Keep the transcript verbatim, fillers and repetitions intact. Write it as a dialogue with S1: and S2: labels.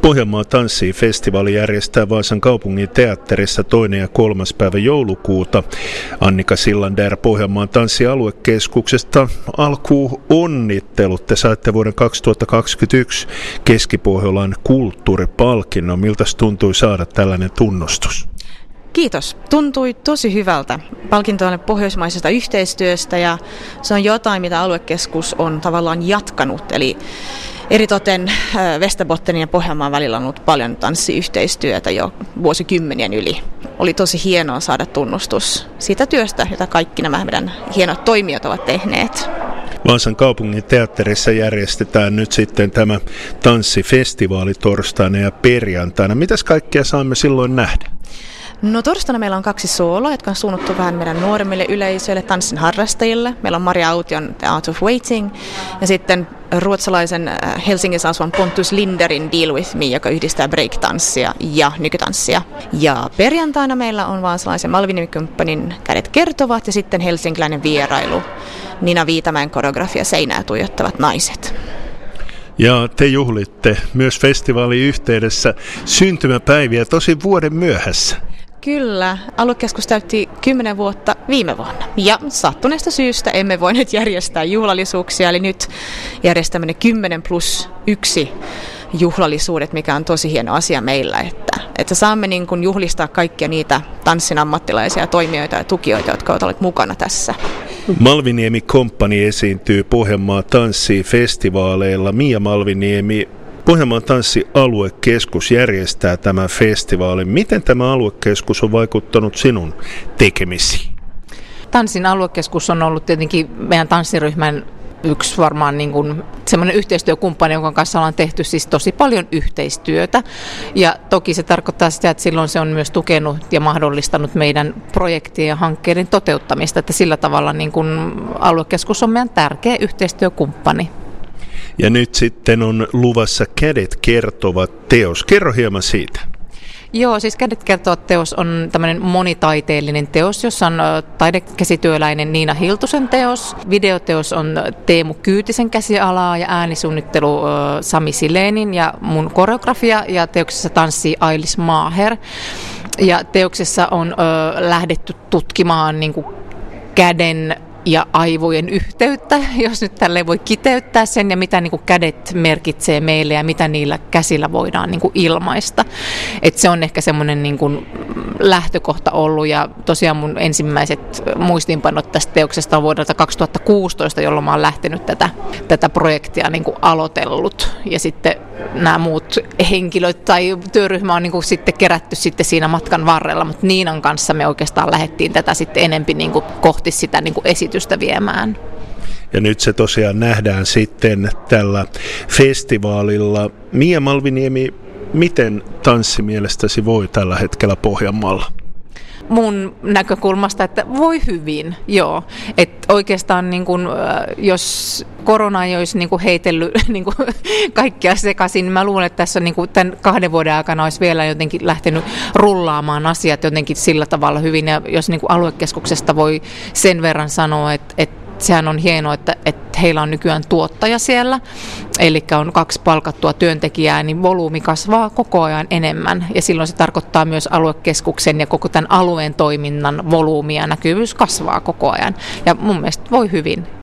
S1: Pohjanmaa tanssii -festivaali järjestää Vaasan kaupungin teatterissa toinen ja kolmas päivä joulukuuta. Annika Sillander Pohjanmaan tanssialuekeskuksesta. Alkuun onnittelut. Te saitte vuoden kaksituhattakaksikymmentäyksi Keski-Pohjolan kulttuuripalkinnon. Miltä tuntui saada tällainen tunnustus?
S2: Kiitos. Tuntui tosi hyvältä. Palkinto on pohjoismaisesta yhteistyöstä ja se on jotain, mitä aluekeskus on tavallaan jatkanut. Eli eritoten Västerbottenin ja Pohjanmaan välillä on ollut paljon tanssiyhteistyötä jo vuosikymmenien yli. Oli tosi hienoa saada tunnustus siitä työstä, jota kaikki nämä meidän hienot toimijat ovat tehneet.
S1: Vaasan kaupungin teatterissa järjestetään nyt sitten tämä tanssifestivaali torstaina ja perjantaina. Mitäs kaikkea saamme silloin nähdä?
S2: No torstaina meillä on kaksi sooloa, jotka on suunnattu vähän meidän nuoremmille yleisöille, tanssin harrastajille. Meillä on Maria Aution The Art of Waiting ja sitten ruotsalaisen Helsingissä asuvan Pontus Linderin Deal With Me, joka yhdistää breaktanssia ja nykytanssia. Ja perjantaina meillä on vaasalaisen Malvin-nimikumppanin Kädet kertovat ja sitten helsinkiläinen vierailu. Nina Viitamäen koreografia Seinää tuijottavat naiset.
S1: Ja te juhlitte myös festivaalin yhteydessä syntymäpäiviä tosi vuoden myöhässä.
S2: Kyllä, aluekeskus täytti kymmenen vuotta viime vuonna. Ja sattuneesta syystä emme voineet järjestää juhlallisuuksia, eli nyt järjestämme ne kymmenen plus yksi juhlallisuudet, mikä on tosi hieno asia meillä, että, että saamme niin kuin juhlistaa kaikkia niitä tanssin ammattilaisia toimijoita ja tukijoita, jotka ovat olleet mukana tässä.
S1: Malviniemi Company esiintyy Pohjanmaa tanssii -festivaaleilla. Mia Malviniemi, Pohjanmaan tanssialuekeskus järjestää tämän festivaalin. Miten tämä aluekeskus on vaikuttanut sinun tekemisiin?
S3: Tanssin aluekeskus on ollut tietenkin meidän tanssiryhmän yksi varmaan niin kuin semmoinen yhteistyökumppani, jonka kanssa ollaan tehty siis tosi paljon yhteistyötä. Ja toki se tarkoittaa sitä, että silloin se on myös tukenut ja mahdollistanut meidän projektien ja hankkeiden toteuttamista. Että sillä tavalla niin kuin aluekeskus on meidän tärkeä yhteistyökumppani.
S1: Ja nyt sitten on luvassa Kädet kertovat teos. Kerro hieman siitä.
S3: Joo, siis Kädet kertovat teos on tämmöinen monitaiteellinen teos, jossa on taidekäsityöläinen Niina Hiltusen teos. Videoteos on Teemu Kyytisen käsialaa ja äänisuunnittelu Sami Silenin ja mun koreografia. Ja teoksessa tanssii Ailis Maaher. Ja teoksessa on ö, lähdetty tutkimaan niin kuin käden ja aivojen yhteyttä, jos nyt tälleen voi kiteyttää sen, ja mitä niin kuin kädet merkitsee meille ja mitä niillä käsillä voidaan niin kuin ilmaista. Et se on ehkä semmoinen niin kuin lähtökohta ollut, ja tosiaan mun ensimmäiset muistiinpanot tästä teoksesta on vuodelta kaksituhattakuusitoista, jolloin mä oon lähtenyt tätä, tätä projektia niin kuin aloitellut, ja sitten nämä muut henkilöt tai työryhmä on niin kuin sitten kerätty sitten siinä matkan varrella, mutta Niinan kanssa me oikeastaan lähdettiin tätä sitten enempi niin kuin kohti sitä niin kuin esitystä viemään.
S1: Ja nyt se tosiaan nähdään sitten tällä festivaalilla. Mia Malviniemi, miten tanssi mielestäsi voi tällä hetkellä Pohjanmaalla?
S3: Mun näkökulmasta, että voi hyvin, joo. Että oikeastaan niin kun, jos korona ei olisi niin kun heitellyt niin kun kaikkia sekaisin, niin mä luulen, että tässä niin kun tämän kahden vuoden aikana olisi vielä jotenkin lähtenyt rullaamaan asiat jotenkin sillä tavalla hyvin. Ja jos niin kun aluekeskuksesta voi sen verran sanoa, että, että sehän on hienoa, että, että heillä on nykyään tuottaja siellä, eli on kaksi palkattua työntekijää, niin volyymi kasvaa koko ajan enemmän. Ja silloin se tarkoittaa myös aluekeskuksen ja koko tämän alueen toiminnan volyymi ja näkyvyys kasvaa koko ajan. Ja mun mielestä voi hyvin.